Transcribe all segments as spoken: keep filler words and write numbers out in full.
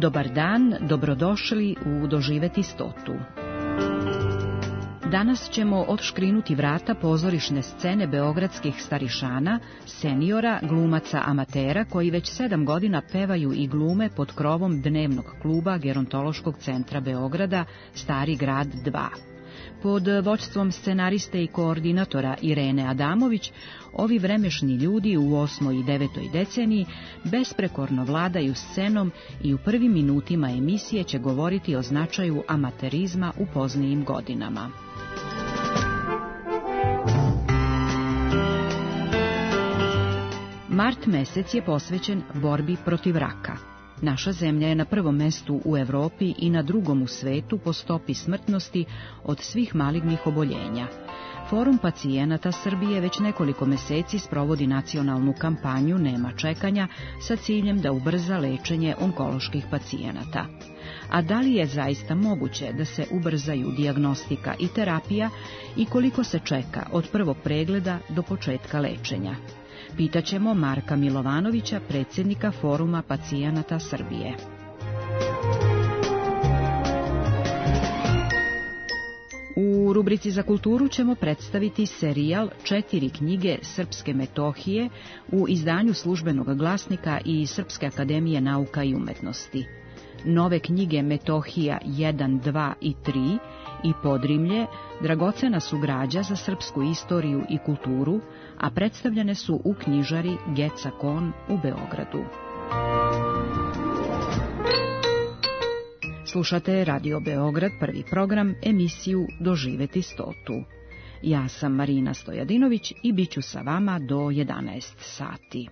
Dobar dan, dobrodošli u Doživeti stotu. Danas ćemo odškrinuti vrata pozorišne scene beogradskih starišana, seniora, glumaca amatera koji već sedam godina pevaju i glume pod krovom dnevnog kluba Gerontološkog centra Beograda Stari grad dva. Pod vođstvom scenariste i koordinatora Irene Adamović, ovi vremešni ljudi u osmoj i devetoj deceniji besprekorno vladaju scenom i u prvim minutima emisije će govoriti o značaju amaterizma u poznijim godinama. Mart mesec je posvećen borbi protiv raka. Naša zemlja je na prvom mestu u Evropi i na drugom u svetu po stopi smrtnosti od svih malignih oboljenja. Forum pacijenata Srbije već nekoliko meseci sprovodi nacionalnu kampanju Nema čekanja sa ciljem da ubrza lečenje onkoloških pacijenata. A da li je zaista moguće da se ubrzaju dijagnostika i terapija i koliko se čeka od prvog pregleda do početka lečenja? Pitaćemo Marka Milovanovića, predsjednika Foruma pacijenata Srbije. U rubrici za kulturu ćemo predstaviti serijal Četiri knjige Srpske Metohije u izdanju Službenog glasnika i Srpske akademije nauka i umetnosti. Nove knjige Metohija jedan, dva i tri i Podrimlje dragocena su građa za srpsku istoriju i kulturu, a predstavljene su u knjižari Geca Kon u Beogradu. Slušate Radio Beograd, prvi program, emisiju Doživeti stotu. Ja sam Marina Stojadinović i bit ću sa vama do jedanaest sati.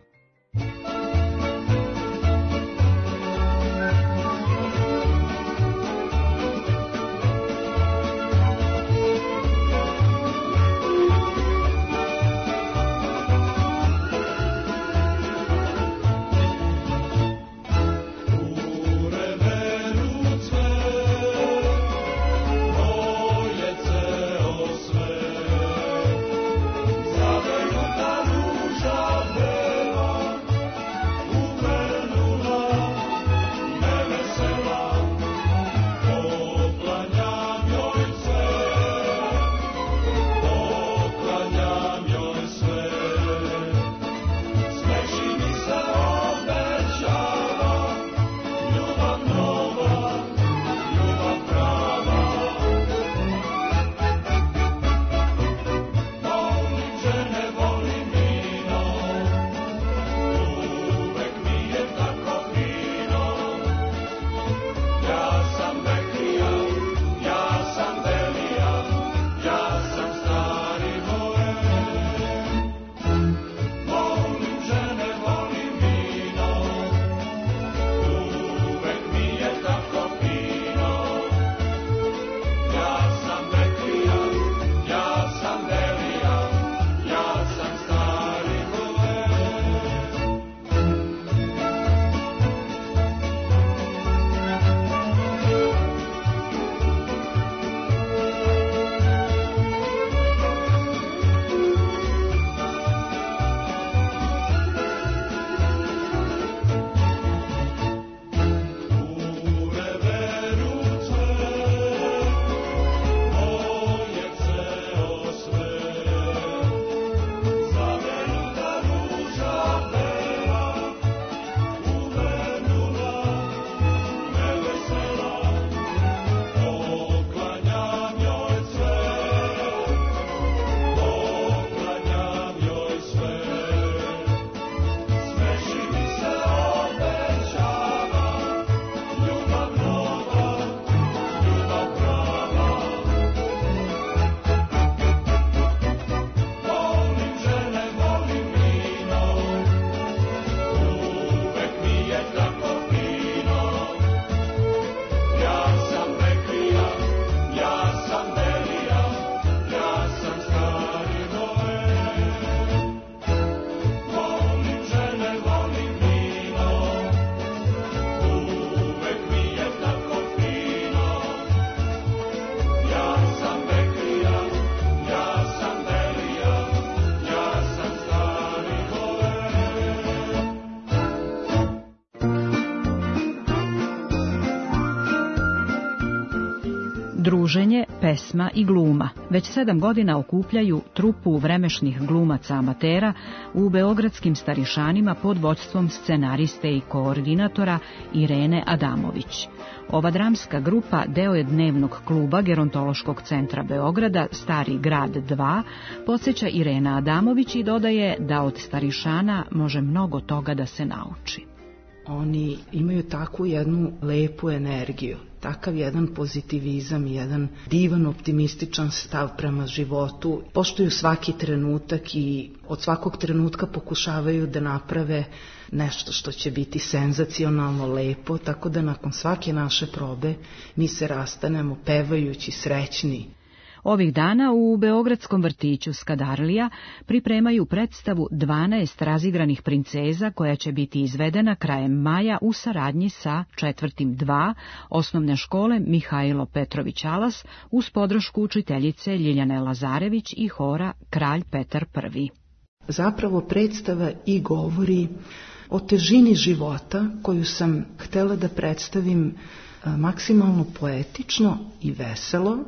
Druženje, pesma i gluma već sedam godina okupljaju trupu vremešnih glumaca amatera u beogradskim Starišanima pod vođstvom scenariste i koordinatora Irene Adamović. Ova dramska grupa deo je dnevnog kluba Gerontološkog centra Beograda Stari grad dva, podsjeća Irena Adamović i dodaje da od Starišana može mnogo toga da se nauči. Oni imaju takvu jednu lepu energiju, takav jedan pozitivizam, jedan divan optimističan stav prema životu. Poštuju svaki trenutak i od svakog trenutka pokušavaju da naprave nešto što će biti senzacionalno lepo, tako da nakon svake naše probe mi se rastanemo pevajući srećni. Ovih dana u beogradskom vrtiću Skadarlija pripremaju predstavu dvanaest razigranih princeza koja će biti izvedena krajem maja u saradnji sa četvrtim dva osnovne škole Mihajlo Petrović Alas uz podršku učiteljice Ljiljane Lazarević i hora Kralj Petar prvi. Zapravo predstava i govori o težini života koju sam htela da predstavim maksimalno poetično i veselo,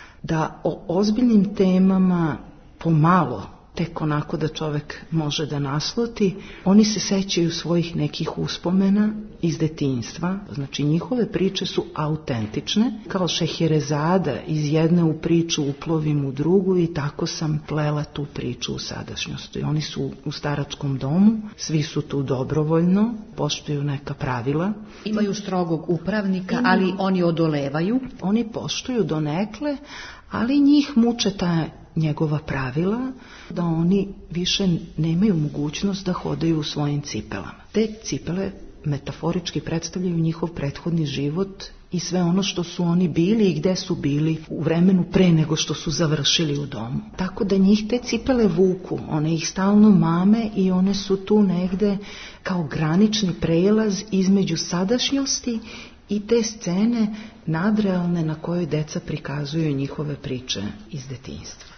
da o ozbiljnim temama pomalo, tek onako da čovek može da nasloti, oni se sećaju svojih nekih uspomena iz detinjstva, znači njihove priče su autentične, kao Šeherezada iz jedne u priču uplovim u drugu i tako sam plela tu priču u sadašnjosti. Oni su u staračkom domu, svi su tu dobrovoljno, poštuju neka pravila. Imaju strogog upravnika, ali oni odolevaju. Oni poštuju donekle, ali njih muče ta njegova pravila, da oni više nemaju mogućnost da hodaju u svojim cipelama. Te cipele metaforički predstavljaju njihov prethodni život i sve ono što su oni bili i gde su bili u vremenu pre nego što su završili u domu. Tako da njih te cipele vuku, one ih stalno mame i one su tu negde kao granični prelaz između sadašnjosti i te scene nadrealne na kojoj deca prikazuju njihove priče iz detinjstva.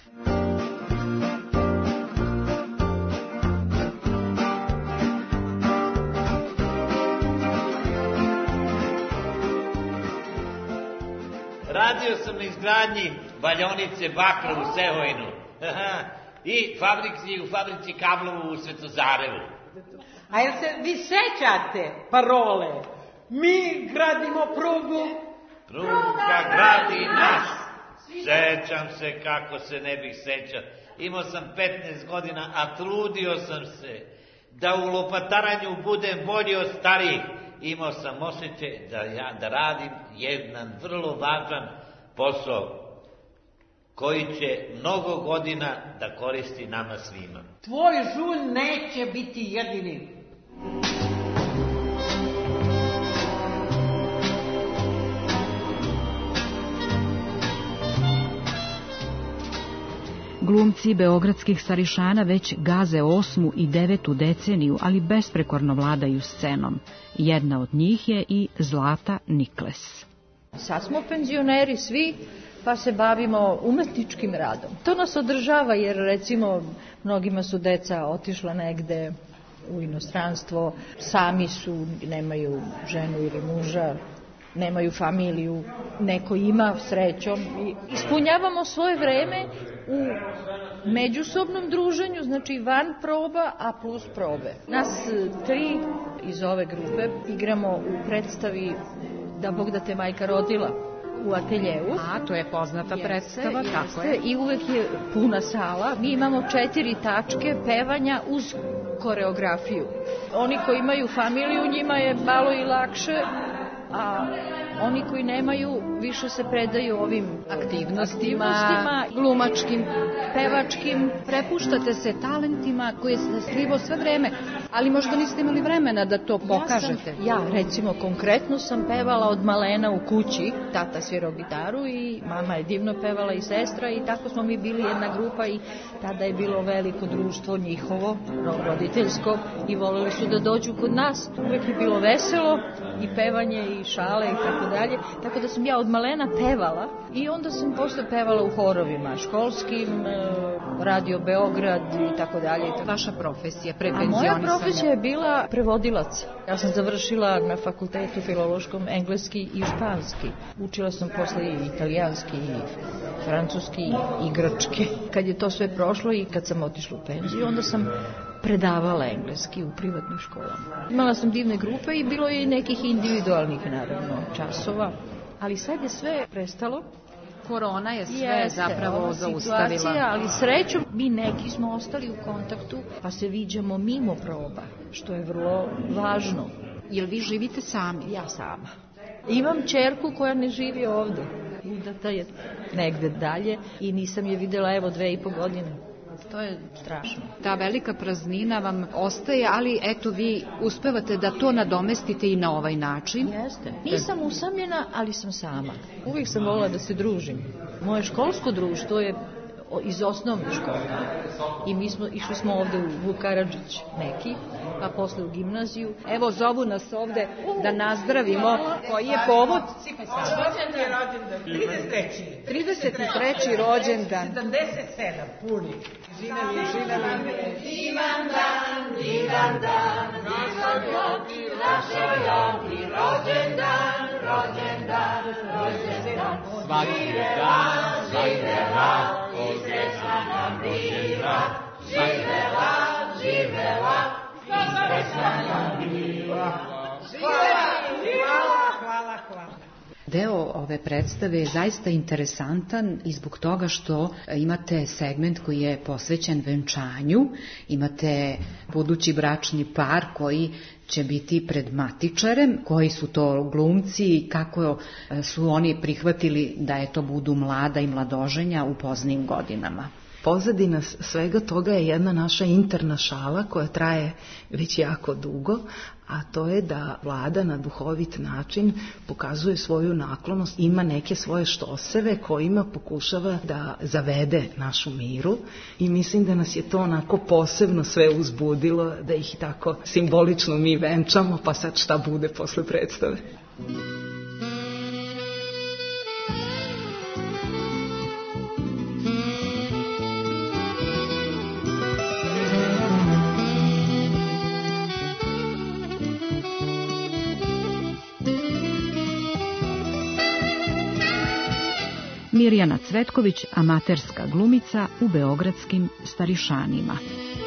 Radio sam na izgradnji valjaonice bakra u Sehovinu i fabrici, u fabrici kablova u Svetozarevu. A jel se vi sećate parole? Mi gradimo prugu. Pruga gradi nas. Sećam se kako se ne bih sećao. Imao sam petnaest godina, a trudio sam se da u lopataranju budem bolji od starijih. Imao sam osjećaj da, ja, da radim jedan vrlo važan posao koji će mnogo godina da koristi nama svima. Tvoj žulj neće biti jedini. Glumci beogradskih Starišana već gaze osmu i devetu deceniju, ali besprekorno vladaju scenom. Jedna od njih je i Zlata Nikles. Sad smo penzioneri svi, pa se bavimo umetničkim radom. To nas održava jer recimo mnogima su deca otišla negde u inostranstvo, sami su, nemaju ženu ili muža, nemaju familiju, neko ima srećom i ispunjavamo svoje vreme u međusobnom druženju, znači van proba, a plus probe. Nas tri iz ove grupe igramo u predstavi Da Bog da te majka rodila u ateljevu. A, to je poznata jeste, predstava, jeste, tako je. I uvek je puna sala. Mi imamo četiri tačke pevanja uz koreografiju. Oni koji imaju familiju, njima je malo i lakše, a oni koji nemaju više se predaju ovim aktivnostima, aktivnostima glumačkim, pevačkim. Prepuštate se talentima koje se skrivo sve vreme, ali možda niste imali vremena da to pokažete. Ja, sam, ja recimo konkretno sam pevala od malena u kući, tata svirao gitaru i mama je divno pevala i sestra i tako smo mi bili jedna grupa i tada je bilo veliko društvo njihovo, roditeljsko i voleli su da dođu kod nas. Uvek je bilo veselo i pevanje i šale i tako dalje, tako da sam ja od malena pevala i onda sam posle pevala u horovima, školskim, Radio Beograd i tako dalje. Vaša profesija pre penzionisanja? A moja profesija je bila prevodilac. Ja sam završila na fakultetu filološkom engleski i španski. Učila sam posle i italijanski, i francuski, i grčki. Kad je to sve prošlo i kad sam otišla u penziju, onda sam predavala engleski u privatnim školama. Imala sam divne grupe i bilo je i nekih individualnih, naravno, časova. Ali sad je sve prestalo. Korona je sve Jeste, zapravo zaustavila. Ali srećom, mi neki smo ostali u kontaktu, pa se viđamo mimo proba, što je vrlo važno. Jel vi živite sami? Ja sama. Imam ćerku koja ne živi ovde. Udata je negde dalje i nisam je videla evo dve i po godine. To je strašno. Ta velika praznina vam ostaje, ali eto vi uspevate da to nadomestite i na ovaj način. Jeste. Nisam usamljena, ali sam sama. Uvijek sam volila da se družim. Moje školsko društvo je iz osnovne škole. I mi smo, išli smo ovde u Vuk Karadžić neki, pa posle u gimnaziju. Evo, zovu nas ovde da nazdravimo. Koji je povod? trideset treći rođendan. sedamdeset sedam puni. Živeli, živeli. Divan dan, divan dan, našoj Joki, našoj Joki, rođendan, rođendan, rođendan. Svaki dan, živela, izresna nam bila, živela, živela, izresna nam bila. Hvala, hvala, hvala. Deo ove predstave je zaista interesantan i zbog toga što imate segment koji je posvećen venčanju, imate budući bračni par koji će biti pred matičarem, koji su to glumci i kako su oni prihvatili da je to budu mlada i mladoženja u poznijim godinama. Pozadina svega toga je jedna naša interna šala koja traje već jako dugo, a to je da vlada na duhovit način pokazuje svoju naklonost, ima neke svoje štoseve kojima pokušava da zavede našu miru i mislim da nas je to onako posebno sve uzbudilo, da ih tako simbolično mi venčamo, pa sad šta bude posle predstave. Mirjana Cvetković, amaterska glumica u beogradskim Starišanima.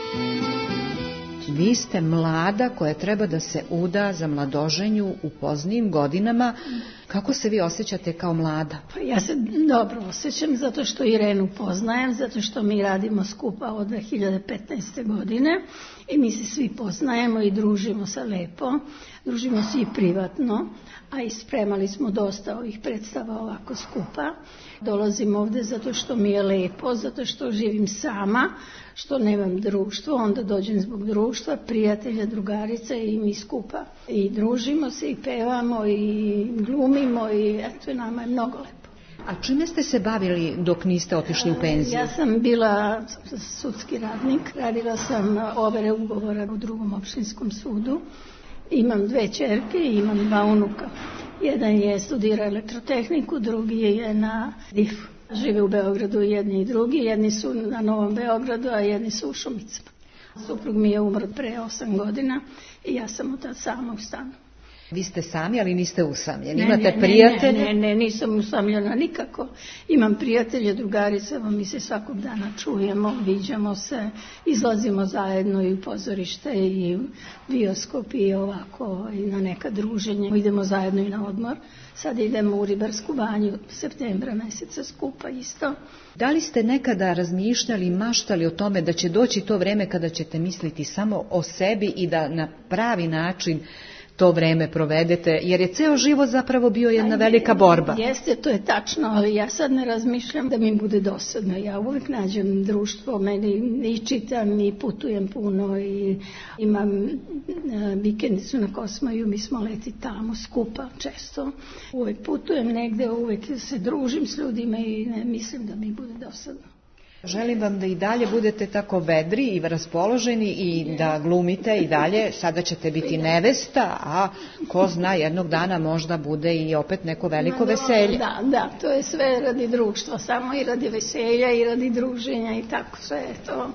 Vi ste mlada koja treba da se uda za mladoženju u poznijim godinama. Kako se vi osjećate kao mlada? Pa ja se dobro osjećam zato što Irenu poznajem, zato što mi radimo skupa od dve hiljade petnaeste. godine i mi se svi poznajemo i družimo se lepo, družimo se i privatno, a i spremali smo dosta ovih predstava ovako skupa. Dolazim ovde zato što mi je lepo, zato što živim sama, što nemam društvo, onda dođem zbog društva, prijatelja, drugarica i mi skupa. I družimo se i pevamo i glumimo i eto, nama je mnogo lepo. A čime ste se bavili dok niste otišli u penziju? Ja sam bila sudski radnik, radila sam overe ugovora u drugom opštinskom sudu. Imam dve ćerke i imam dva unuka. Jedan je studirao elektrotehniku, drugi je na difu. Žive u Beogradu jedni i drugi, jedni su na Novom Beogradu, a jedni su u Šumicama. Suprug mi je umro pre osam godina i ja sam od tad sama u stanu. Vi ste sami, ali niste usamljeni. Ne, Imate ne, prijatelje? Ne, ne, ne, nisam usamljena nikako. Imam prijatelje, drugarice, mi se svakog dana čujemo, viđamo se, izlazimo zajedno i u pozorište i u bioskop i ovako i na neka druženja. Idemo zajedno i na odmor. Sad idemo u Ribarsku banju septembra meseca skupa isto. Da li ste nekada razmišljali i maštali o tome da će doći to vreme kada ćete misliti samo o sebi i da na pravi način to vreme provedete, jer je ceo život zapravo bio jedna velika borba? Jeste, to je tačno, ali ja sad ne razmišljam da mi bude dosadno. Ja uvijek nađem društvo, meni i čitam i putujem puno i imam vikendicu na Kosmaju, mi smo leti tamo skupa često. Uvijek putujem negde, uvijek se družim s ljudima i ne mislim da mi bude dosadno. Želim vam da i dalje budete tako vedri i raspoloženi i da glumite i dalje. Sada ćete biti nevesta, a ko zna, jednog dana možda bude i opet neko veliko veselje. Da, da, to je sve radi društva, samo i radi veselja i radi druženja i tako sve je to.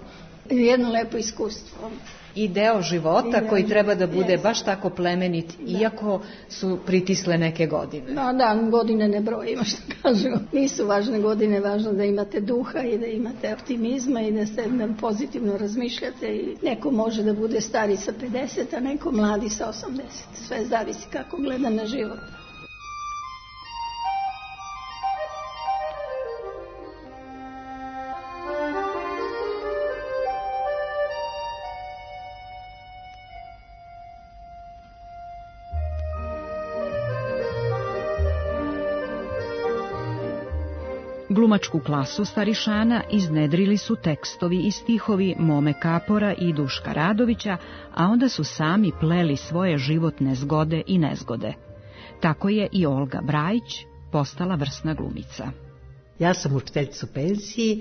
jedno lepo iskustvo. I deo života I koji deo, treba da bude jest. baš tako plemenit, da. Iako su pritisle neke godine. No da, godine ne brojimo, što kažu. Nisu važne godine, važno da imate duha i da imate optimizma i da ste da pozitivno razmišljate. I neko može da bude stari sa pedeset, a neko mladi sa osamdeset. Sve zavisi kako gleda na život. Glumačku klasu starišana iznedrili su tekstovi i stihovi Mome Kapora i Duška Radovića, a onda su sami pleli svoje životne zgode i nezgode. Tako je i Olga Brajić postala vrsna glumica. Ja sam učiteljica u penziji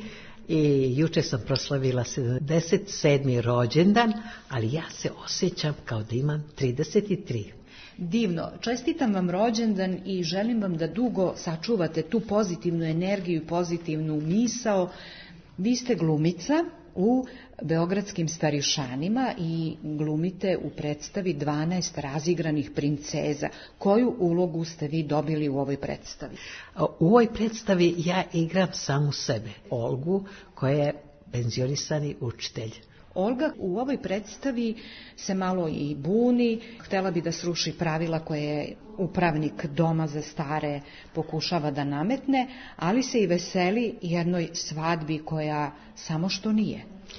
i juče sam proslavila sedamdeset sedmi rođendan, ali ja se osjećam kao da imam trideset tri. Divno, čestitam vam rođendan i želim vam da dugo sačuvate tu pozitivnu energiju i pozitivnu misao. Vi ste glumica u Beogradskim starišanima i glumite u predstavi dvanaest razigranih princeza. Koju ulogu ste vi dobili u ovoj predstavi? U ovoj predstavi ja igram samu sebe, Olgu, koja je penzionisani učitelj. Olga u ovoj predstavi se malo i buni, htjela bi da sruši pravila koje je upravnik doma za stare pokušava da nametne, ali se i veseli jednoj svadbi koja samo što nije.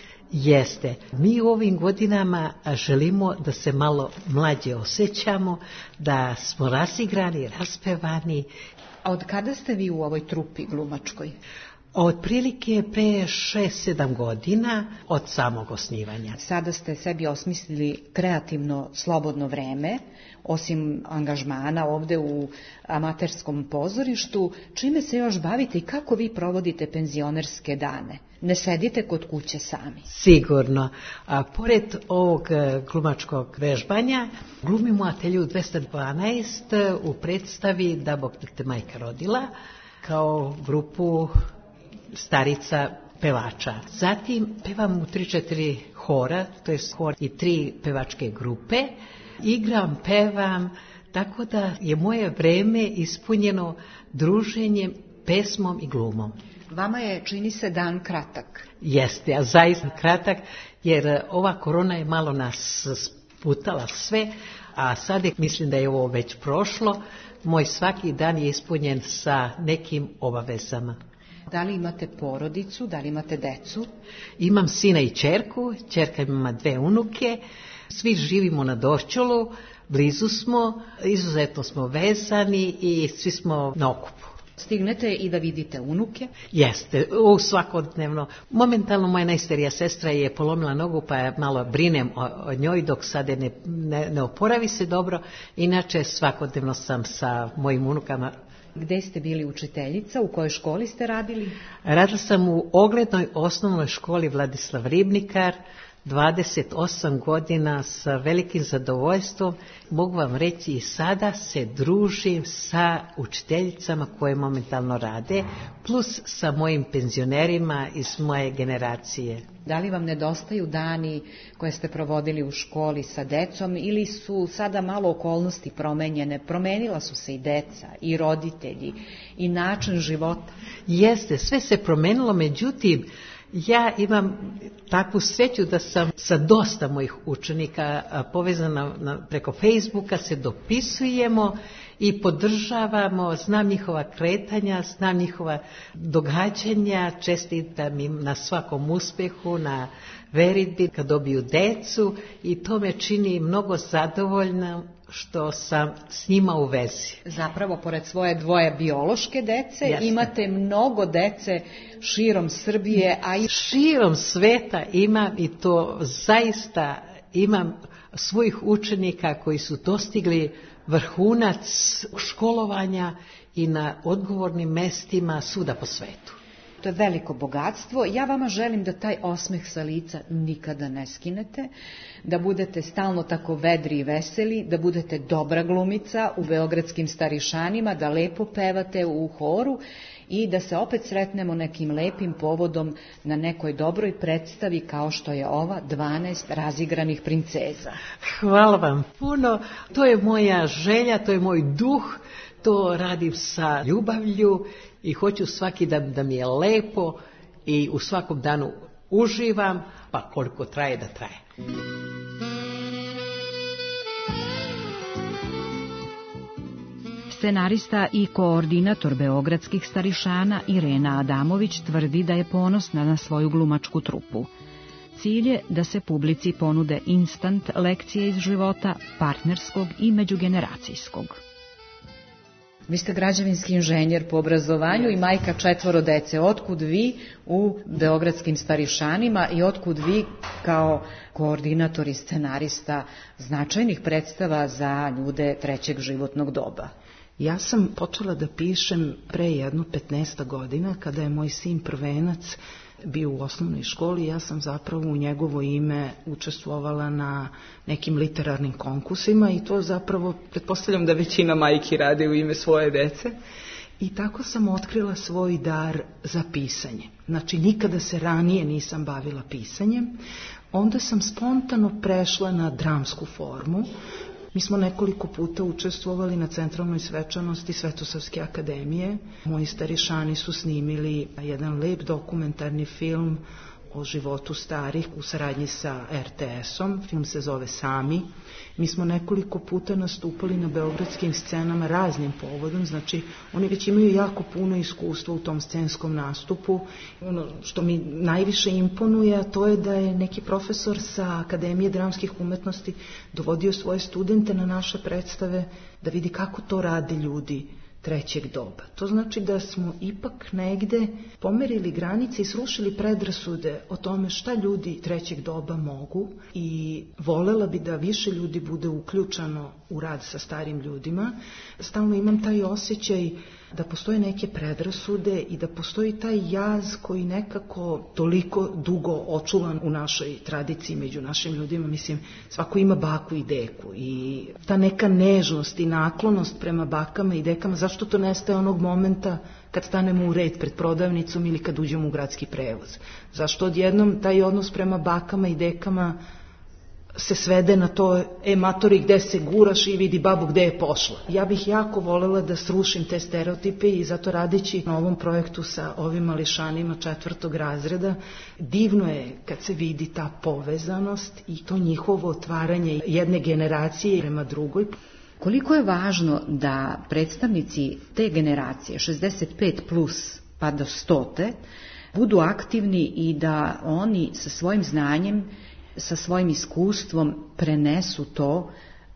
Jeste. Mi u ovim godinama želimo da se malo mlađe osjećamo, da smo razigrani, raspevani. A od kada ste vi u ovoj trupi glumačkoj? Otprilike pre šest sedam godina od samog osnivanja. Sada ste sebi osmislili kreativno slobodno vreme, osim angažmana ovde u amaterskom pozorištu. Čime se još bavite i kako vi provodite penzionerske dane? Ne sedite kod kuće sami? Sigurno. A pored ovog glumačkog vežbanja, glumimo u atelju dvesta dvanaest u predstavi Da Bog te majka rodila, kao grupu starica pevača. Zatim pevam u tri četiri hora, to je hor i tri pevačke grupe. Igram, pevam, tako da je moje vreme ispunjeno druženjem, pesmom i glumom. Vama je, čini se, dan kratak. Jeste, a zaista kratak, jer ova korona je malo nas sputala sve, a sad je, mislim da je ovo već prošlo. Moj svaki dan je ispunjen sa nekim obavezama. Da li imate porodicu, da li imate decu? Imam sina i ćerku, ćerka ima dve unuke, svi živimo na Dorćolu, blizu smo, izuzetno smo vezani i svi smo na okupu. Stignete i da vidite unuke? Jeste, u svakodnevno. Momentalno moja najstarija sestra je polomila nogu, pa ja malo brinem o, o njoj dok sada ne, ne, ne oporavi se dobro. Inače svakodnevno sam sa mojim unukama. Gde ste bili učiteljica? U kojoj školi ste radili? Radila sam u oglednoj osnovnoj školi Vladislav Ribnikar, dvadeset osam godina sa velikim zadovoljstvom. Mogu vam reći i sada se družim sa učiteljicama koje momentalno rade, plus sa mojim penzionerima iz moje generacije. Da li vam nedostaju dani koje ste provodili u školi sa decom ili su sada malo okolnosti promenjene? Promenila su se i deca, i roditelji, i način života. Jeste, sve se promenilo, međutim, ja imam takvu sreću da sam sa dosta mojih učenika povezana na, preko Facebooka, se dopisujemo i podržavamo, znam njihova kretanja, znam njihova događanja, čestitam im na svakom uspjehu, na veritbi kad dobiju decu i to me čini mnogo zadovoljna što sam s njima u vezi. Zapravo, pored svoje dvoje biološke dece, Jasne. Imate mnogo dece širom Srbije, a i širom sveta imam i to zaista imam svojih učenika koji su dostigli vrhunac školovanja i na odgovornim mestima svuda po svetu. to je veliko bogatstvo. Ja vama želim da taj osmeh sa lica nikada ne skinete, da budete stalno tako vedri i veseli, da budete dobra glumica u beogradskim starišanima, da lepo pevate u horu i da se opet sretnemo nekim lepim povodom na nekoj dobroj predstavi kao što je ova dvanaest razigranih princeza. Hvala vam puno. To je moja želja, to je moj duh, to radim sa ljubavlju i hoću svaki dan da mi je lepo i u svakom danu uživam, pa koliko traje da traje. Scenarista i koordinator beogradskih starišana Irena Adamović tvrdi da je ponosna na svoju glumačku trupu. Cilj je da se publici ponude instant lekcije iz života, partnerskog i međugeneracijskog. Vi ste građevinski inženjer po obrazovanju i majka četvoro dece. Otkud vi u beogradskim starišanima i otkud vi kao koordinator i scenarista značajnih predstava za ljude trećeg životnog doba? Ja sam počela da pišem pre jedno petnaest godina, kada je moj sin prvenac bio u osnovnoj školi. Ja sam zapravo u njegovo ime učestvovala na nekim literarnim konkursima i to zapravo, pretpostavljam da većina majki rade u ime svoje dece. I tako sam otkrila svoj dar za pisanje. Znači, nikada se ranije nisam bavila pisanjem. Onda sam spontano prešla na dramsku formu. Mi smo nekoliko puta učestvovali na centralnoj svečanosti Svetosavske akademije. Moji starišani su snimili jedan lep dokumentarni film o životu starih u saradnji sa er te esom. Film se zove Sami. Mi smo nekoliko puta nastupali na beogradskim scenama raznim povodom, znači oni već imaju jako puno iskustva u tom scenskom nastupu. Ono što mi najviše imponuje, a to je da je neki profesor sa Akademije dramskih umetnosti dovodio svoje studente na naše predstave da vidi kako to rade ljudi trećeg doba. To znači da smo ipak negde pomerili granice i srušili predrasude o tome šta ljudi trećeg doba mogu i volela bi da više ljudi bude uključeno u rad sa starim ljudima. Stalno imam taj osjećaj da postoje neke predrasude i da postoji taj jaz koji nekako toliko dugo očuvan u našoj tradiciji među našim ljudima. Mislim, svako ima baku i deku i ta neka nežnost i naklonost prema bakama i dekama, zašto to nestaje onog momenta kad stanemo u red pred prodavnicom ili kad uđemo u gradski prevoz? Zašto odjednom taj odnos prema bakama i dekama se svede na to, e matori, gde se guraš i vidi babu gde je pošla. Ja bih jako volela da srušim te stereotipe i zato radeći na ovom projektu sa ovim mališanima četvrtog razreda, divno je kad se vidi ta povezanost i to njihovo otvaranje jedne generacije prema drugoj. Koliko je važno da predstavnici te generacije, šezdeset pet plus pa do stote, budu aktivni i da oni sa svojim znanjem, sa svojim iskustvom prenesu to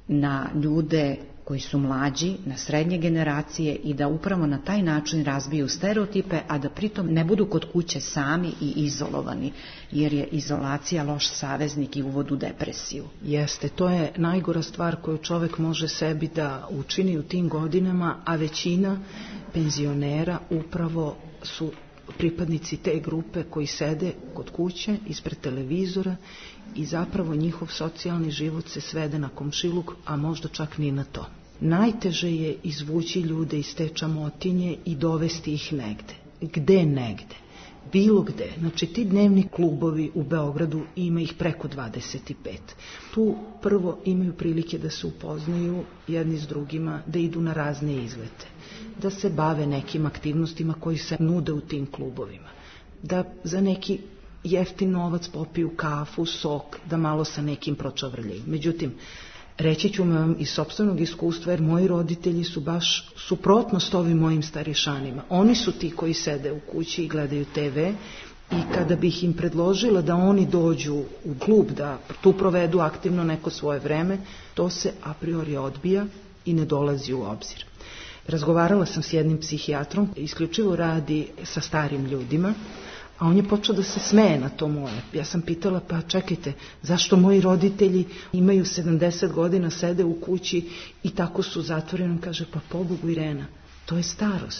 na ljude koji su mlađi, na srednje generacije i da upravo na taj način razbiju stereotipe, a da pritom ne budu kod kuće sami i izolovani, jer je izolacija loš saveznik i uvod u depresiju. Jeste, to je najgora stvar koju čovek može sebi da učini u tim godinama, a većina penzionera upravo su pripadnici te grupe koji sede kod kuće, ispred televizora i zapravo njihov socijalni život se svede na komšiluk, a možda čak ni na to. Najteže je izvući ljude iz te čamotinje i dovesti ih negde. Gde negde? Bilo gde. Znači ti dnevni klubovi u Beogradu, ima ih preko dvadeset pet. Tu prvo imaju prilike da se upoznaju jedni s drugima, da idu na razne izlete, da se bave nekim aktivnostima koji se nude u tim klubovima, da za neki jeftin novac popiju kafu, sok, da malo sa nekim pročavrljaju. Međutim, reći ću vam iz sopstvenog iskustva, jer moji roditelji su baš suprotnost ovim mojim starišanima. Oni su ti koji sede u kući i gledaju te ve i kada bih im predložila da oni dođu u klub, da tu provedu aktivno neko svoje vreme, to se a priori odbija i ne dolazi u obzir. Razgovarala sam s jednim psihijatrom, isključivo radi sa starim ljudima, a on je počeo da se smeje na to moje. Ja sam pitala, pa čekajte, zašto moji roditelji imaju sedamdeset godina, sede u kući i tako su zatvoreni? On kaže, pa pobogu Irena, to je starost.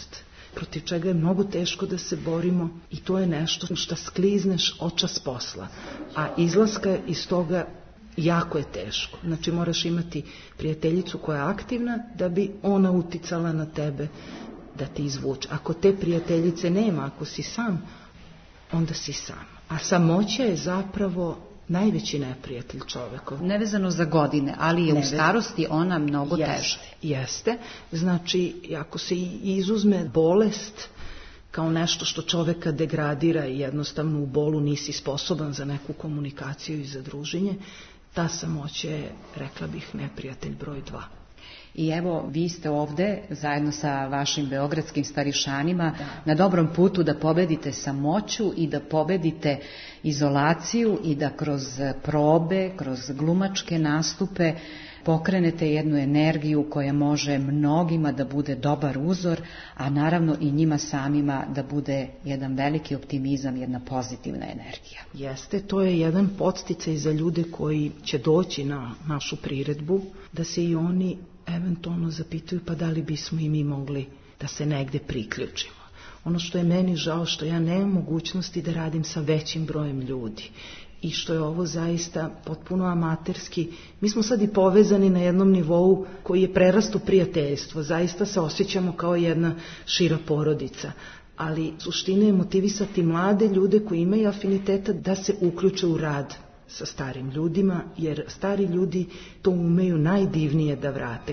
protiv čega je mnogo teško da se borimo i to je nešto što sklizneš očas posla, a izlaska iz toga jako je teško. Znači moraš imati prijateljicu koja je aktivna da bi ona uticala na tebe da ti izvuče. Ako te prijateljice nema, ako si sam, onda si sam. A samoća je zapravo najveći neprijatelj čovekov. Nevezano za godine, ali je Nevezano. U starosti ona mnogo jeste, teža. Jeste. Znači, ako se izuzme bolest kao nešto što čoveka degradira i jednostavno u bolu nisi sposoban za neku komunikaciju i za druženje, ta samoća je, rekla bih, neprijatelj broj dva. I evo, vi ste ovde, zajedno sa vašim beogradskim starišanima, da. Na dobrom putu da pobedite samoću i da pobedite izolaciju i da kroz probe, kroz glumačke nastupe pokrenete jednu energiju koja može mnogima da bude dobar uzor, a naravno i njima samima da bude jedan veliki optimizam, jedna pozitivna energija. Jeste, to je jedan podsticaj za ljude koji će doći na našu priredbu, da se i oni eventualno zapitaju pa da li bismo i mi mogli da se negde priključimo. Ono što je meni žao, što ja nemam mogućnosti da radim sa većim brojem ljudi i što je ovo zaista potpuno amaterski. Mi smo sad i povezani na jednom nivou koji je prerasto prijateljstvo. Zaista se osjećamo kao jedna šira porodica. Ali suština je motivisati mlade ljude koji imaju afiniteta da se uključe u rad sa starim ljudima, jer stari ljudi to umeju najdivnije da vrate.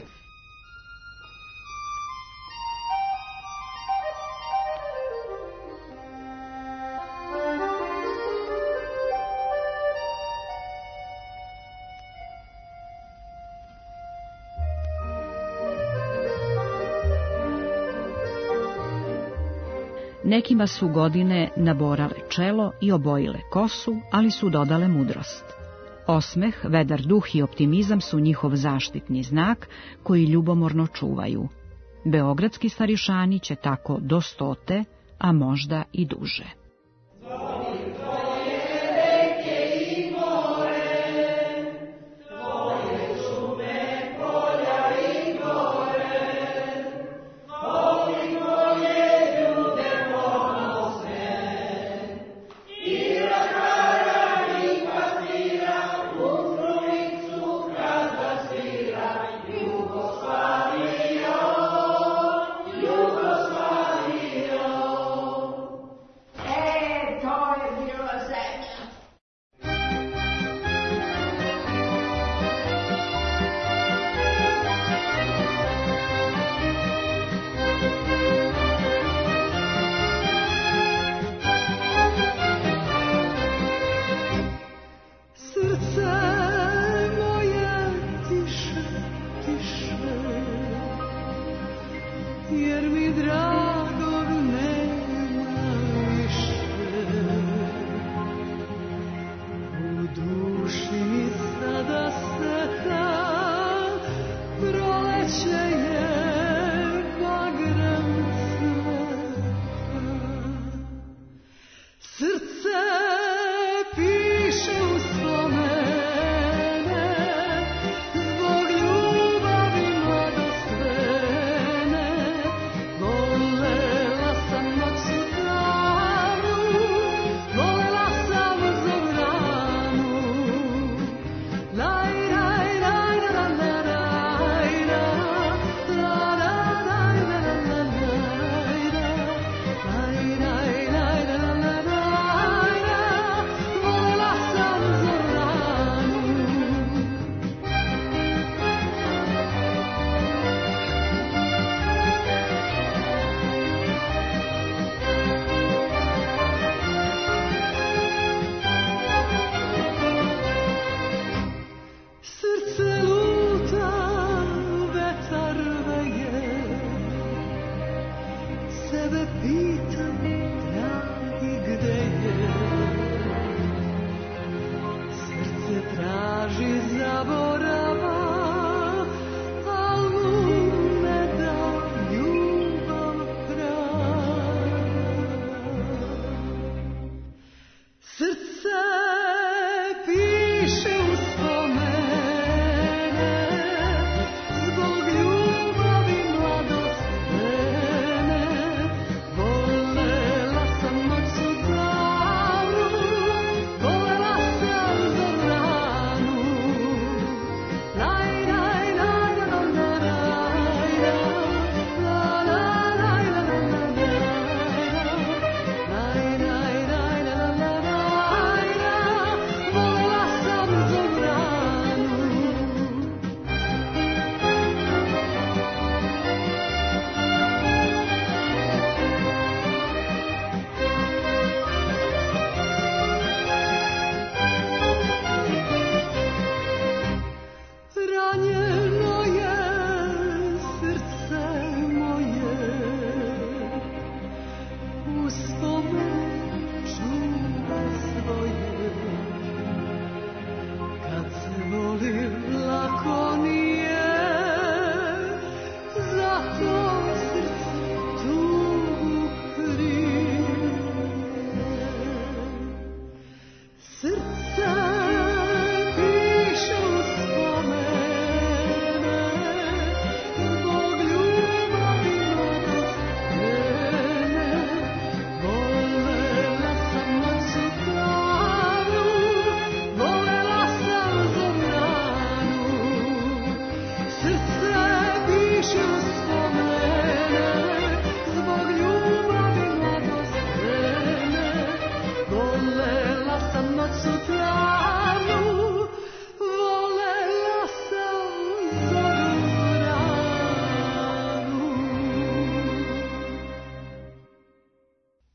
Nekima su godine naborale čelo i obojile kosu, ali su dodale mudrost. Osmeh, vedar duh i optimizam su njihov zaštitni znak koji ljubomorno čuvaju. Beogradski starišani će tako do stote, a možda i duže.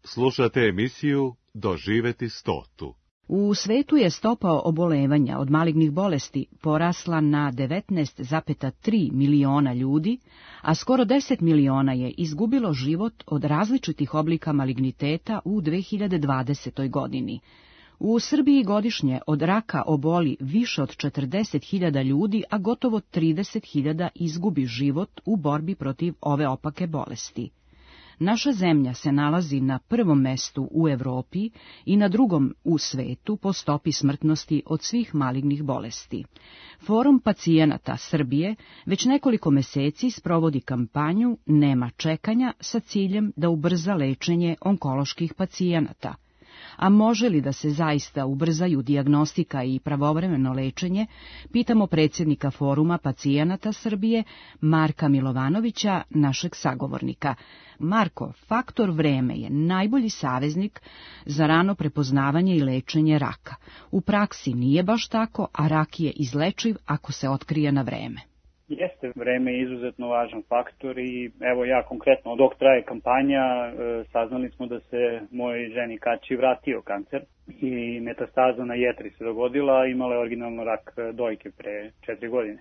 Slušate emisiju Doživeti stotu. U svetu je stopa obolevanja od malignih bolesti porasla na devetnaest zarez tri miliona ljudi, a skoro deset miliona je izgubilo život od različitih oblika maligniteta u dve hiljade dvadesetoj. godini. U Srbiji godišnje od raka oboli više od četrdeset hiljada ljudi, a gotovo trideset hiljada izgubi život u borbi protiv ove opake bolesti. Naša zemlja se nalazi na prvom mestu u Evropi i na drugom u svetu po stopi smrtnosti od svih malignih bolesti. Forum pacijenata Srbije već nekoliko meseci sprovodi kampanju Nema čekanja sa ciljem da ubrza lečenje onkoloških pacijenata. A može li da se zaista ubrzaju dijagnostika i pravovremeno lečenje, pitamo predsjednika Foruma pacijenata Srbije, Marka Milovanovića, našeg sagovornika. Marko, faktor vreme je najbolji saveznik za rano prepoznavanje i lečenje raka. U praksi nije baš tako, a rak je izlečiv ako se otkrije na vreme. Jeste, vreme je izuzetno važan faktor i evo ja konkretno, dok traje kampanja, saznali smo da se mojoj ženi Kači vratio kancer i metastaza na jetri se dogodila, imala je originalno rak dojke pre četiri godine.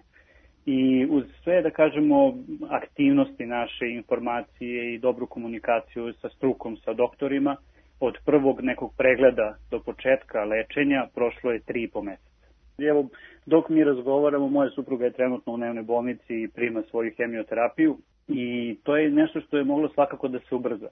I uz sve, da kažemo, aktivnosti naše, informacije i dobru komunikaciju sa strukom, sa doktorima, od prvog nekog pregleda do početka lečenja prošlo je tri i po meseca. Evo, dok mi razgovaramo, moja supruga je trenutno u dnevnoj bolnici i prima svoju hemioterapiju i to je nešto što je moglo svakako da se ubrza.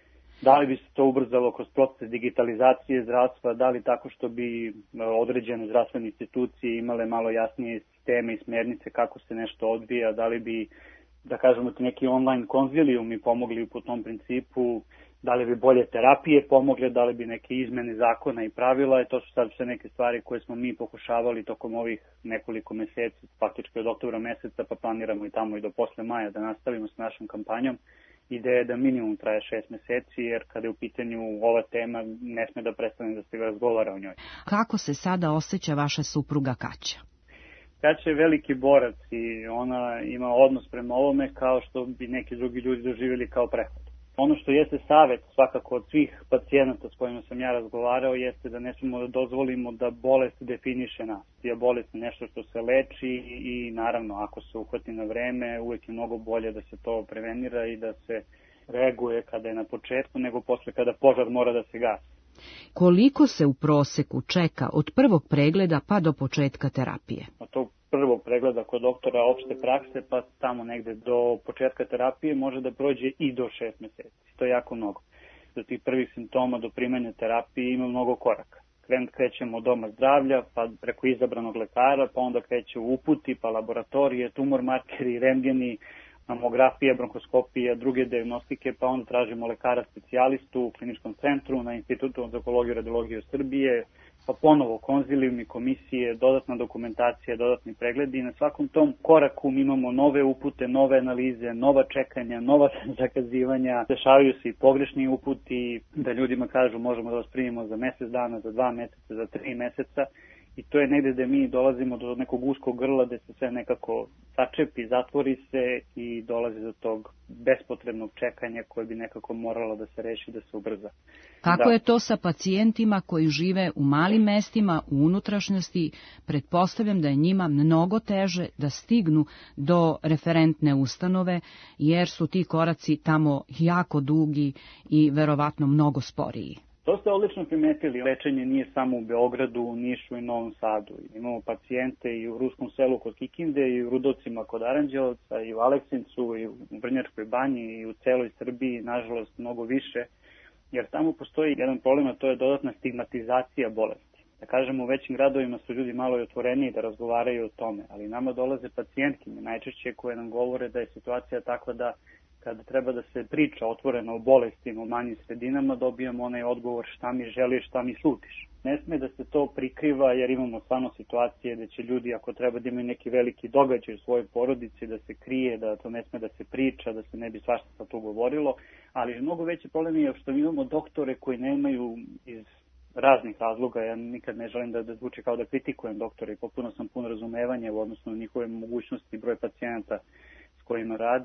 Da li bi se to ubrzalo kroz proces digitalizacije zdravstva, da li tako što bi određene zdravstvene institucije imale malo jasnije sisteme i smjernice kako se nešto odvija, da li bi, da kažemo, neki online konzilijumi pomogli po tom principu, da li bi bolje terapije pomogle, da li bi neke izmene zakona i pravila, i to su sad sve neke stvari koje smo mi pokušavali tokom ovih nekoliko meseci, faktički od oktobra meseca, pa planiramo i tamo i do posle maja da nastavimo s našom kampanjom. Ideja je da minimum traje šest meseci, jer kada je u pitanju ova tema, ne sme da prestane da se razgovara o njoj. Kako se sada osjeća vaša supruga Kaća? Kaća je veliki borac i ona ima odnos prema ovome kao što bi neki drugi ljudi doživjeli kao prehod. Ono što jeste savjet svakako od svih pacijenata s kojima sam ja razgovarao jeste da ne smemo da dozvolimo da bolest definiše nas. Je bolest nešto što se leči i naravno ako se uhvati na vreme uvijek je mnogo bolje da se to prevenira i da se reaguje kada je na početku nego posle kada požar mora da se gasi. Koliko se u proseku čeka od prvog pregleda pa do početka terapije? Od tog prvog pregleda kod doktora opšte prakse pa tamo negde do početka terapije može da prođe i do šest meseci. To je jako mnogo. Do tih prvih simptoma do primanja terapije ima mnogo koraka. Krenut krećemo od doma zdravlja, pa preko izabranog lekara, pa onda kreće u uputi, pa laboratorije, tumor markeri, rentgeni, mamografija, bronkoskopija, druge dijagnostike, pa onda tražimo lekara specijalistu u kliničkom centru, na Institutu za onkologiju i radiologiju Srbije, pa ponovo konzilijumi, komisije, dodatna dokumentacija, dodatni pregledi i na svakom tom koraku mi imamo nove upute, nove analize, nova čekanja, nova zakazivanja, dešavaju se i pogrešni uputi, da ljudima kažu možemo da vas primimo za mesec dana, za dva meseca, za tri meseca. I to je negde da mi dolazimo do nekog uskog grla gde se sve nekako sačepi, zatvori se i dolazi do tog bespotrebnog čekanja koje bi nekako moralo da se reši, da se ubrza. Kako da. je to sa pacijentima koji žive u malim mestima, u unutrašnjosti? Pretpostavljam da je njima mnogo teže da stignu do referentne ustanove, jer su ti koraci tamo jako dugi i verovatno mnogo sporiji. To ste odlično primetili. Lečenje nije samo u Beogradu, u Nišu i Novom Sadu. Imamo pacijente i u Ruskom selu kod Kikinde, i u Rudovcima kod Aranđelovca, i u Aleksincu, i u Vrnjačkoj banji, i u celoj Srbiji, nažalost, mnogo više. Jer tamo postoji jedan problem, a to je dodatna stigmatizacija bolesti. Da kažemo, u većim gradovima su ljudi malo i otvoreniji da razgovaraju o tome, ali nama dolaze pacijentkinje, najčešće koje nam govore da je situacija takva da kada treba da se priča otvoreno o bolestima u manjim sredinama, dobijamo onaj odgovor šta mi želiš, šta mi slutiš. Ne sme da se to prikriva jer imamo stvarno situacije da će ljudi ako treba da imaju neki veliki događaj u svojoj porodici da se krije, da to ne sme da se priča, da se ne bi svašta sa to govorilo, ali mnogo veći problem je što imamo doktore koji nemaju iz raznih razloga, ja nikad ne želim da, da zvuči kao da kritikujem doktore i potpuno sam pun razumevanja u odnosu na njihove mogućnosti i broj pacijenata s kojima rade,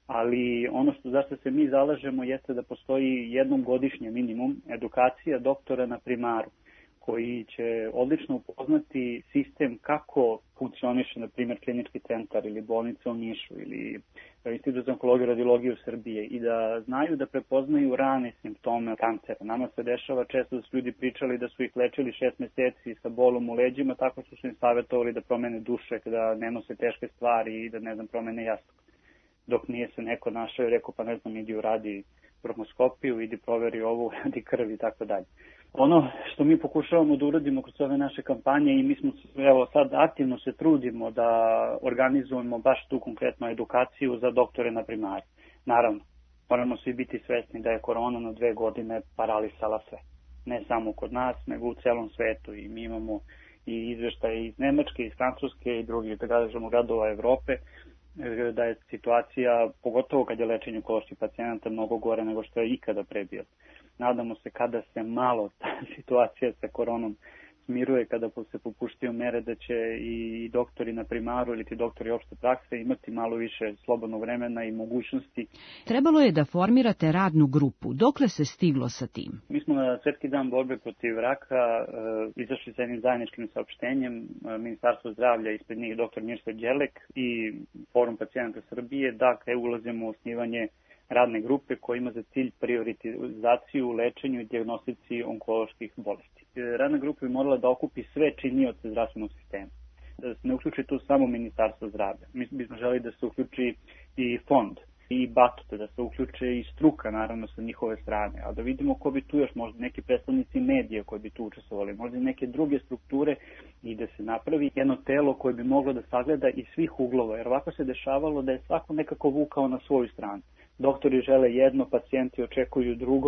Ali ono što zašto se mi zalažemo jeste da postoji jednom godišnje minimum edukacija doktora na primaru, koji će odlično upoznati sistem kako funkcioniše, na primjer, klinički centar ili bolnica u Nišu ili Institut za onkologiju i radiologiju u Srbiji i da znaju da prepoznaju rane simptome kancera. Nama se dešava često da su ljudi pričali da su ih lečili šest meseci sa bolom u leđima, tako što su im savjetovali da promene dušek, da ne nose teške stvari i da, ne znam, promene jastuk. Dok nije se neko našao i rekao, pa ne znam, idi uradi bronhoskopiju, idi proveri ovu, radi krv i tako dalje. Ono što mi pokušavamo da uradimo kroz ove naše kampanje i mi smo, evo sad aktivno se trudimo da organizujemo baš tu konkretnu edukaciju za doktore na primaru. Naravno, moramo svi biti svesni da je korona na dve godine paralisala sve. Ne samo kod nas, nego u celom svetu i mi imamo i izveštaje iz Nemačke, iz Francuske i drugih, da kažemo, gradova Evrope, da je situacija, pogotovo kad je lečenje onkoloških pacijenata, mnogo gore nego što je ikada pre bilo. Nadamo se kada se malo ta situacija sa koronom smiruje, kada se popuštaju mere, da će i doktori na primaru ili ti doktori opšte prakse imati malo više slobodnog vremena i mogućnosti. Trebalo je da formirate radnu grupu. Dokle se stiglo sa tim? Mi smo na Svetski dan borbe protiv raka e, izašli sa jednim zajedničkim saopštenjem. E, Ministarstvo zdravlja, ispred njih doktor Mirsad Đelek i Forum pacijenata Srbije, dakle ulazimo u osnivanje radne grupe koja ima za cilj prioritizaciju, lečenju i dijagnostici onkoloških bolesti. Radna grupa bi morala da okupi sve činioce zdravstvenog sistema. Da se ne uključi tu samo Ministarstvo zdravlja. Mi bismo želi da se uključi i fond, i batute, da se uključe i struka, naravno, sa njihove strane, a da vidimo ko bi tu još, možda neki predstavnici medija koji bi tu učestvovali, možda neke druge strukture i da se napravi jedno telo koje bi moglo da sagleda iz svih uglova, jer ovako se dešavalo da je svako nekako vukao na svoju stranu. Doktori žele jedno, pacijenti očekuju drugo,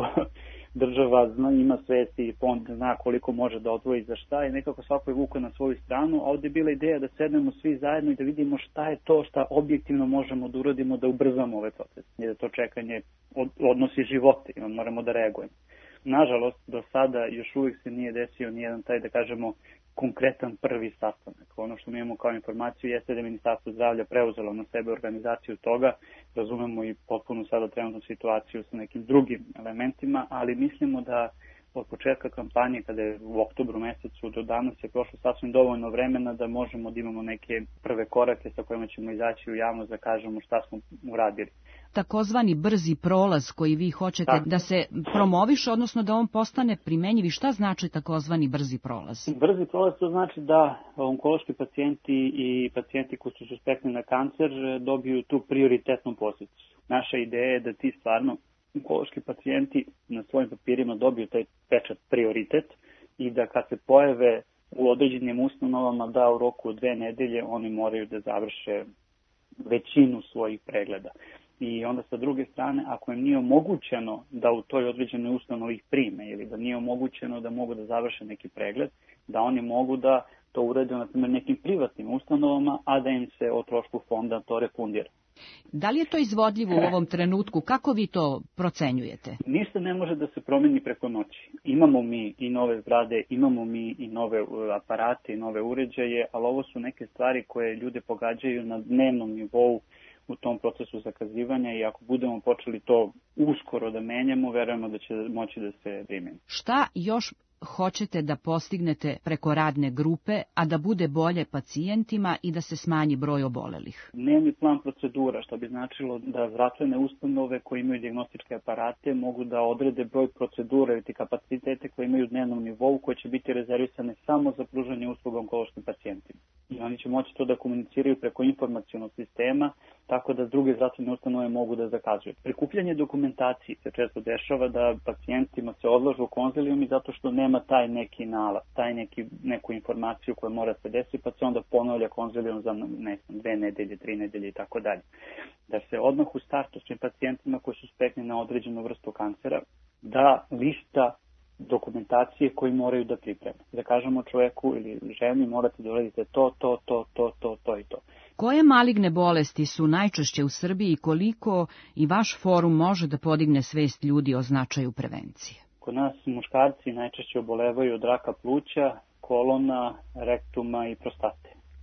država zna, ima svesti i fond zna koliko može da odvoji za šta i nekako svako je vukao na svoju stranu, a ovdje je bila ideja da sednemo svi zajedno i da vidimo šta je to šta objektivno možemo da uradimo da ubrzamo ovaj proces. Jer to čekanje od, odnosi živote i on moramo da reagujemo. Nažalost, do sada još uvijek se nije desio nijedan taj, da kažemo, konkretan prvi sastanak. Ono što mi imamo kao informaciju jeste da je Ministarstvo zdravlja preuzelo na sebe organizaciju toga. Razumemo i potpuno sada trenutnu situaciju sa nekim drugim elementima, ali mislimo da od početka kampanje, kada je u oktobru mesecu do danas je prošlo sasvim dovoljno vremena da možemo da imamo neke prve korake sa kojima ćemo izaći u javnost da kažemo šta smo uradili. Takozvani brzi prolaz koji vi hoćete da, da se promoviše, odnosno da on postane primenjivi, šta znači takozvani brzi prolaz? Brzi prolaz to znači da onkološki pacijenti i pacijenti koji su suspektni na kancer dobiju tu prioritetnu poziciju. Naša ideja je da ti stvarno onkološki pacijenti na svojim papirima dobiju taj pečat prioritet i da kad se pojave u određenim ustanovama da u roku dve nedelje oni moraju da završe većinu svojih pregleda. I onda sa druge strane, ako im nije omogućeno da u toj određenoj ustanovi ih prime ili da nije omogućeno da mogu da završe neki pregled, da oni mogu da to urade na primjer nekim privatnim ustanovama, a da im se o trošku fonda to refundira. Da li je to izvodljivo u ovom trenutku? Kako vi to procenjujete? Ništa ne može da se promeni preko noći. Imamo mi i nove zgrade, imamo mi i nove aparate i nove uređaje, ali ovo su neke stvari koje ljude pogađaju na dnevnom nivou u tom procesu zakazivanja i ako budemo počeli to uskoro da menjamo, verujemo da će moći da se primeni. Šta još hoćete da postignete preko radne grupe, a da bude bolje pacijentima i da se smanji broj obolelih? Dnevni plan procedura, što bi značilo da zdravstvene ustanove koje imaju dijagnostičke aparate mogu da odrede broj procedura ili kapacitete koje imaju u dnevnom nivou koje će biti rezervisane samo za pružanje usluga onkološkim pacijentima. I oni će moći to da komuniciraju preko informacionog sistema, tako da druge zdravstvene ustanove mogu da zakazuju. Prikupljanje dokumentacije se često dešava da pacijentima se odlažu konzilijumi zato što nema taj neki nalaz, taj neki, neku informaciju koja mora se desiti, pa se onda ponavlja konzilijum za ne znam, dve nedelje, tri nedelje i tako dalje. Da se odmah u startu svim pacijentima koji su spekni na određenu vrstu kancera da lista dokumentacije koji moraju da pripreme. Da kažemo čovjeku ili ženi morate da uradite to, to, to, to, to, to i to. Koje maligne bolesti su najčešće u Srbiji i koliko i vaš forum može da podigne svest ljudi o značaju prevencije? Kod nas muškarci najčešće obolevaju od raka pluća, kolona, rektuma i prostate.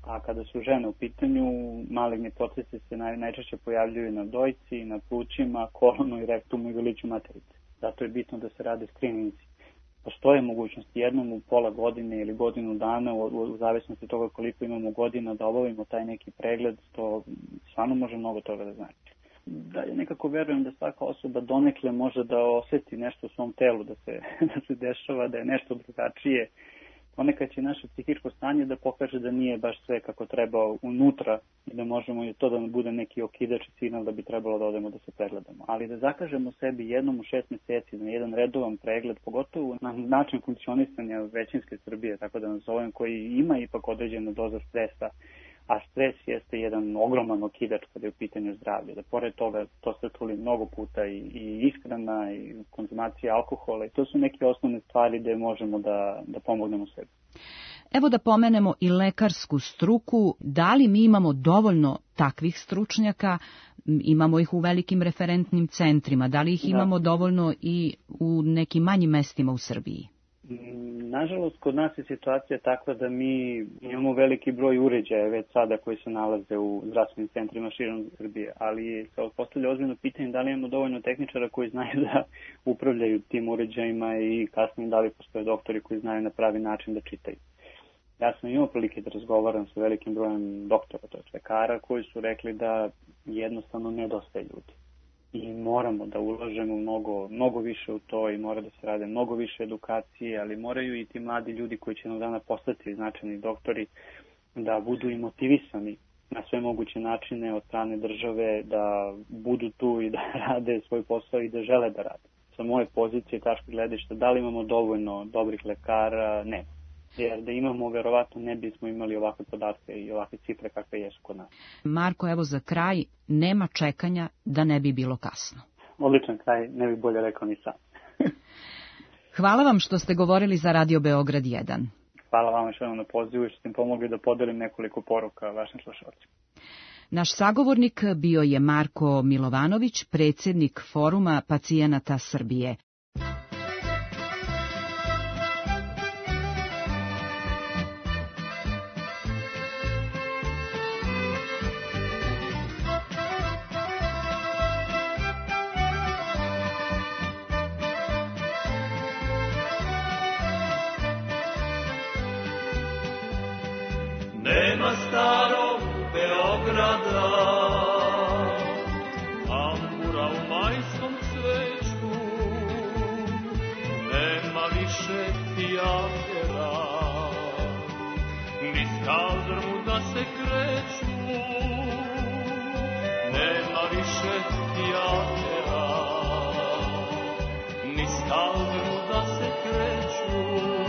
A kada su žene u pitanju, maligni procesi se naj, najčešće pojavljuju na dojci, na plućima, kolonu i rektumu i grliću materice. Zato je bitno da se rade skrininzi. Postoje mogućnosti jednom u pola godine ili godinu dana, u, u zavisnosti toga koliko imamo godina, da obavimo taj neki pregled, to stvarno može mnogo toga da znači. Dalje nekako verujem da svaka osoba donekle može da osjeti nešto u svom telu, da se, da se dešava, da je nešto drugačije. Ponekad će naše psihičko stanje da pokaže da nije baš sve kako treba unutra i da možemo i to da bude neki okidač i signal da bi trebalo da odemo da se pregledamo. Ali da zakažemo sebi jednom u šest meseci na jedan redovan pregled, pogotovo na način funkcionisanja većinske Srbije, tako da nazovem, koji ima ipak određena doza stresa, a stres jeste jedan ogroman okidač kada je u pitanju zdravlja. Da pored toga, to ste čuli mnogo puta, i, i ishrana i konzumacija alkohola, i to su neke osnovne stvari gde možemo da, da pomognemo sebi. Evo da pomenemo i lekarsku struku. Da li mi imamo dovoljno takvih stručnjaka? Imamo ih u velikim referentnim centrima. Da li ih imamo da. dovoljno i u nekim manjim mestima u Srbiji? Nažalost, kod nas je situacija takva da mi imamo veliki broj uređaja već sada koji se nalaze u zdravstvenim centrima širom Srbije, ali se postavlja ozbiljno pitanje da li imamo dovoljno tehničara koji znaju da upravljaju tim uređajima i kasnije da li postoje doktori koji znaju na pravi način da čitaju. Ja sam imao prilike da razgovaram sa velikim brojem doktora, to je lekara, koji su rekli da jednostavno nedostaje ljudi. I moramo da ulažemo mnogo, mnogo više u to i mora da se rade mnogo više edukacije, ali moraju i ti mladi ljudi koji će jednog dana postati značajni doktori da budu i motivisani na sve moguće načine od strane države, da budu tu i da rade svoj posao i da žele da rade. Sa moje pozicije, tačke gledišta, da li imamo dovoljno dobrih lekara? Ne. Jer da imamo, verovatno ne bismo imali ovakve podatke i ovakve cifre kakve jesu kod nas. Marko, evo za kraj, nema čekanja da ne bi bilo kasno. Odličan kraj, ne bi bolje rekao ni sam. Hvala vam što ste govorili za Radio Beograd jedan. Hvala vam još jednom na pozivu i što ste im pomogli da podelim nekoliko poruka vašim slušalcima. Naš sagovornik bio je Marko Milovanović, predsjednik Foruma pacijenata Srbije. Nema starog Beograda, tambura u majskom cveću, nema više tijatera, ni skaldrmu da se kreću, nema više tijatera, ni skaldrmu da se kreću.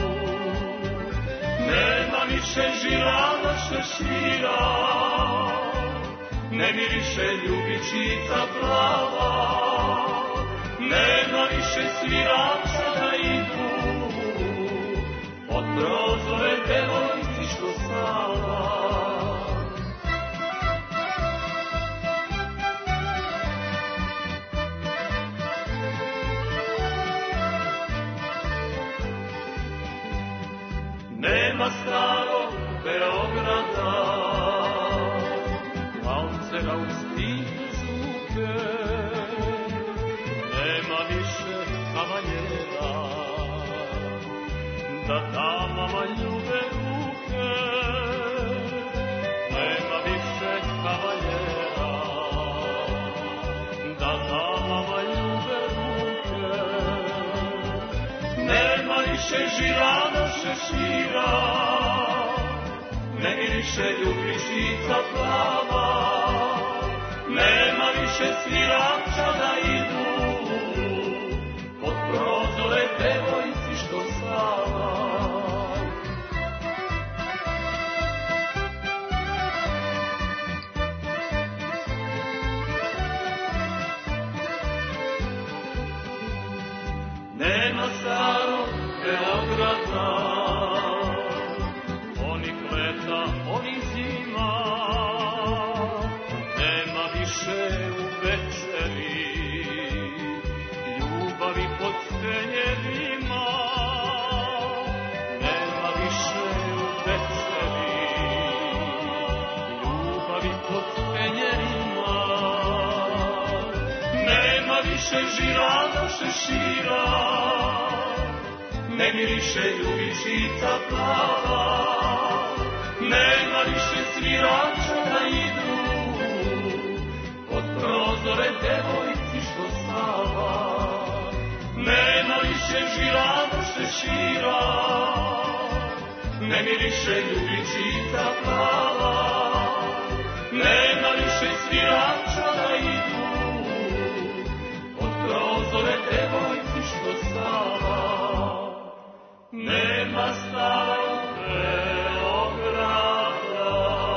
Nema više žirana šešira, ne miriše ljubičica plava, nema više svirača da idu od prozore devojci što spava. Nema starog Beograda, valcera u stihne zvuke, nema više kavaljera, da damama ljube ruke, nema više kavaljera, da damama ljube ruke, nema više žirana šešira, ne miriše ljubičica plava, nema više svirača da idu pod prozore devojci što spava. Nema starog Beograda, onih leta, onih zima, nema više u večeri, ljubavi pod stenjerima, nema više u večeri, više žirana šešira, ne miriše ljubičica plava, nema više svirača da idu pod prozore devojci što spava. Nema više žirana šešira, ne miriše ljubičica plava, nema više svirača da idu pod prozore devojci što spava. Nema starog Beograda.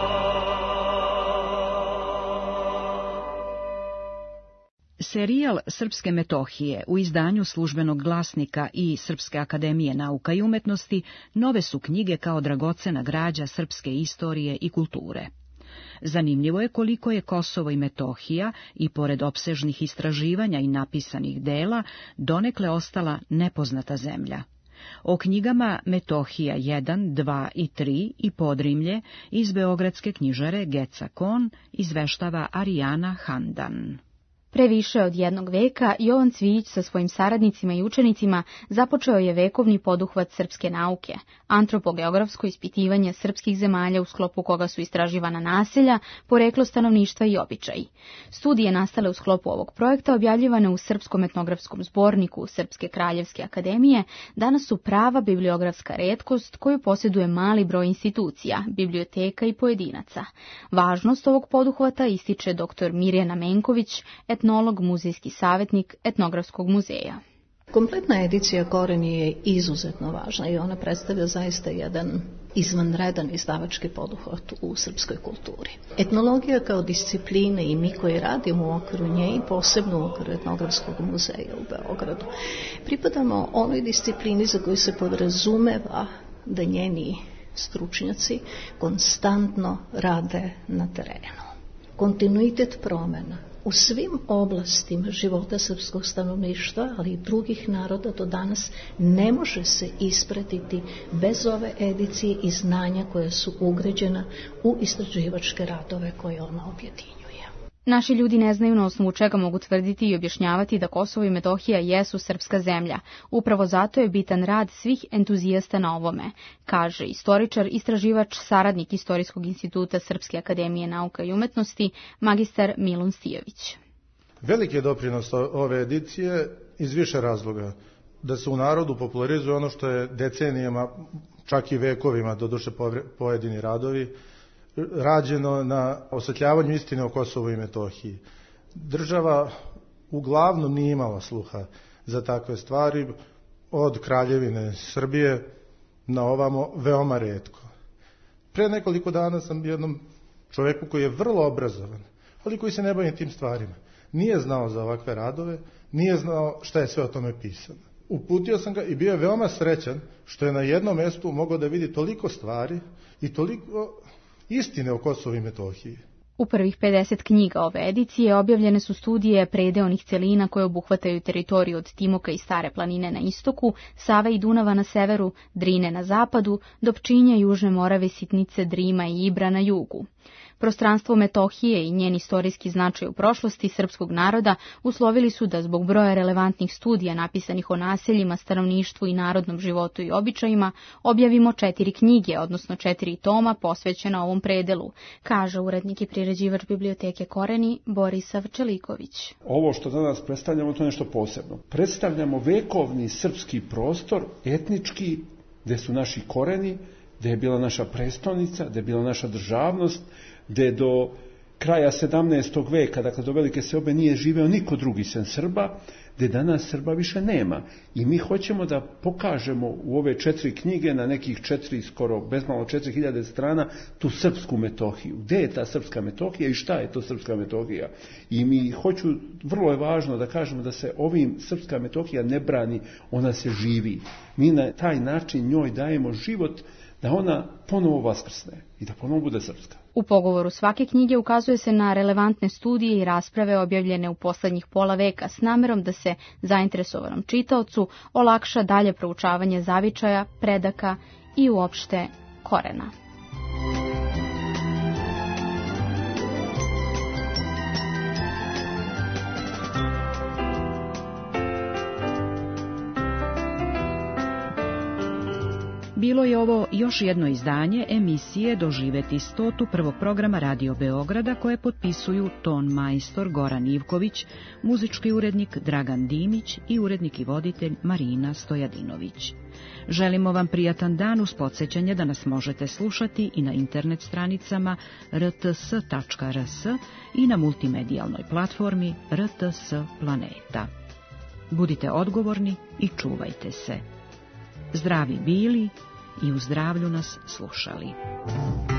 Serijal Srpske Metohije u izdanju Službenog glasnika i Srpske akademije nauka i umetnosti nove su knjige kao dragocena građa srpske istorije i kulture. Zanimljivo je koliko je Kosovo i Metohija, i pored opsežnih istraživanja i napisanih dela, donekle ostala nepoznata zemlja. O knjigama Metohija jedan, dva i tri i Podrimlje iz beogradske knjižare Geca Kon izveštava Arijana Handan. Pre više od jednog veka Jovan Cvijić sa svojim saradnicima i učenicima započeo je vekovni poduhvat srpske nauke, antropogeografsko ispitivanje srpskih zemalja u sklopu koga su istraživana naselja, poreklo stanovništva i običaji. Studije nastale u sklopu ovog projekta, objavljivane u Srpskom etnografskom zborniku Srpske kraljevske akademije, danas su prava bibliografska retkost koju posjeduje mali broj institucija, biblioteka i pojedinaca. Važnost ovog poduhvata ističe doktor Mirjana Menković, etnolog, muzejski savjetnik Etnografskog muzeja. Kompletna edicija Koreni je izuzetno važna i ona predstavlja zaista jedan izvanredan izdavački poduhvat u srpskoj kulturi. Etnologija kao disciplina i mi koji radimo u okviru nje i posebno u okviru Etnografskog muzeja u Beogradu pripadamo onoj disciplini za koju se podrazumeva da njeni stručnjaci konstantno rade na terenu. Kontinuitet promjena u svim oblastima života srpskog stanovništva, ali i drugih naroda do danas ne može se ispratiti bez ove edicije i znanja koja su ugrađena u istraživačke radove koje ona objedinjuje. Naši ljudi ne znaju na osnovu čega mogu tvrditi i objašnjavati da Kosovo i Metohija jesu srpska zemlja. Upravo zato je bitan rad svih entuzijasta na ovome, kaže istoričar, istraživač, saradnik Istorijskog instituta Srpske akademije nauka i umetnosti, magistar Milun Stijović. Veliki je doprinos ove edicije iz više razloga. Da se u narodu popularizuje ono što je decenijama, čak i vekovima, doduše pojedini radovi, rađeno na osvetljavanju istine o Kosovu i Metohiji. Država uglavnom nije imala sluha za takve stvari, od Kraljevine Srbije na ovamo veoma retko. Pre nekoliko dana sam jednom čoveku koji je vrlo obrazovan, ali koji se ne bavi tim stvarima, nije znao za ovakve radove, nije znao šta je sve o tome pisano. Uputio sam ga i bio je veoma srećan što je na jednom mestu mogao da vidi toliko stvari i toliko istine o Kosovu i Metohiji. U prvih pedeset knjiga ove edicije objavljene su studije predeonih celina koje obuhvataju teritoriju od Timoka i Stare planine na istoku, Save i Dunava na severu, Drine na zapadu, do Pčinja, Južne Morave, Sitnice, Drima i Ibra na jugu. Prostranstvo Metohije i njen istorijski značaj u prošlosti srpskog naroda uslovili su da zbog broja relevantnih studija napisanih o naseljima, stanovništvu i narodnom životu i običajima objavimo četiri knjige, odnosno četiri toma posvećena ovom predelu, kaže urednik i priređivač biblioteke Koreni Borisav Čeliković. Ovo što danas predstavljamo to je nešto posebno. Predstavljamo vekovni srpski prostor, etnički, gde su naši koreni, gde je bila naša prestolnica, gde je bila naša državnost, gde do kraja sedamnaestog veka, dakle do velike seobe, nije živeo niko drugi sem Srba, gde danas Srba više nema. I mi hoćemo da pokažemo u ove četiri knjige na nekih četiri, skoro bezmalo četiri hiljade strana, tu srpsku Metohiju. Gde je ta srpska Metohija i šta je to srpska Metohija? I mi hoću, vrlo je važno da kažemo da se ovim srpska Metohija ne brani, ona se živi. Mi na taj način njoj dajemo život da ona ponovo vaskrsne i da ponovo bude srpska. U pogovoru svake knjige ukazuje se na relevantne studije i rasprave objavljene u poslednjih pola veka s namerom da se zainteresovanom čitaocu olakša dalje proučavanje zavičaja, predaka i uopšte korena. Bilo je ovo još jedno izdanje emisije Doživeti stotu prvog programa Radio Beograda koje potpisuju ton majstor Goran Ivković, muzički urednik Dragan Dimić i urednik i voditelj Marina Stojadinović. Želimo vam prijatan dan uz podsjećanje da nas možete slušati i na internet stranicama r t s tačka r s i na multimedijalnoj platformi R T S Planeta. Budite odgovorni i čuvajte se. Zdravi bili i u zdravlju nas slušali.